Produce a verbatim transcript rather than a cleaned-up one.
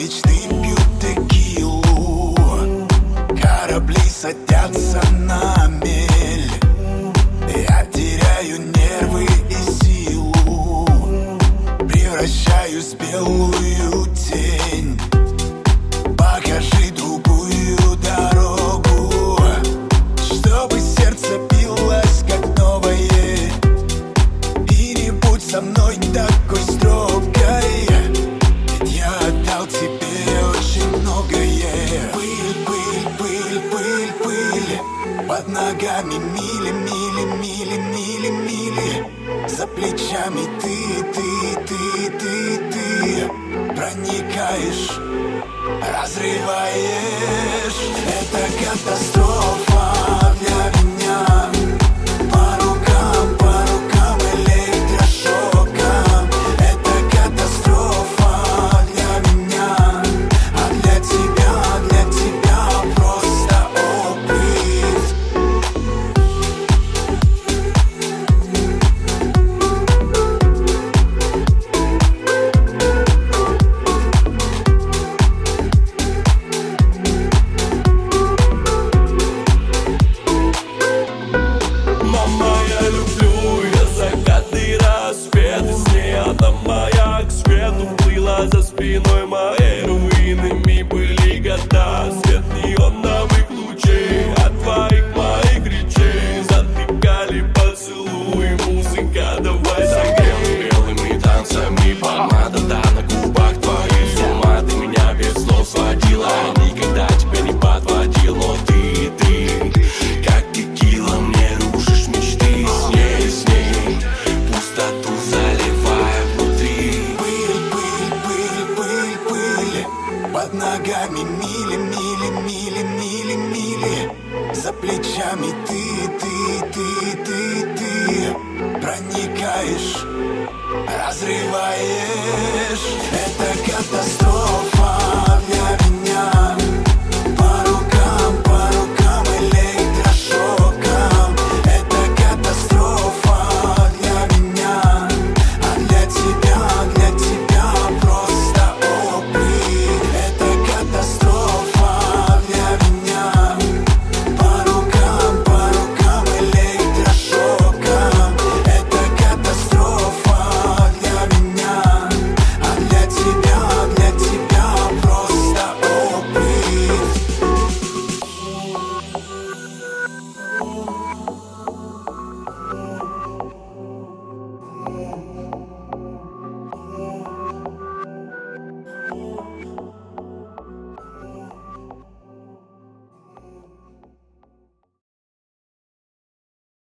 мечты пьют текилу, корабли садятся на мель. Я теряю нервы и силу, превращаюсь в белую тень. Покажи другую дорогу, чтобы сердце билось как новое. И не будь со мной такой строгой, ведь я отдал тебе очень многое. Пыль, пыль, пыль, пыль, пыль под ногами, мили, мили, мили, мили, мили. За плечами ты, ты, ты, ты, ты проникаешь, разрываешь. Это катастрофа для меня. По рукам, по рукам электрошоком. Это катастрофа для меня, а для тебя, для тебя просто опыт. Мама, я люблю ее закаты и рассветы. С ней она моя к свету плыла за спиной моей. Руинами были года, свет неоновых лучей от твоих моих речей затыкали поцелуи. Музыка, давай согрем белыми танцами. Помада, да, на губах твоих. С ума ты меня без слов сводила, никогда тебя не подводил. Но ты, ты, как текила, мне рушишь мечты. С ней, с ней, пустоту заливая внутри. Пыль, пыль, пыль, пыль, пыль под ногами, мили, мили, мили, мили, мили. За плечами ты, ты, ты, ты, ты проникаешь, разрываешь. Это катастрофа.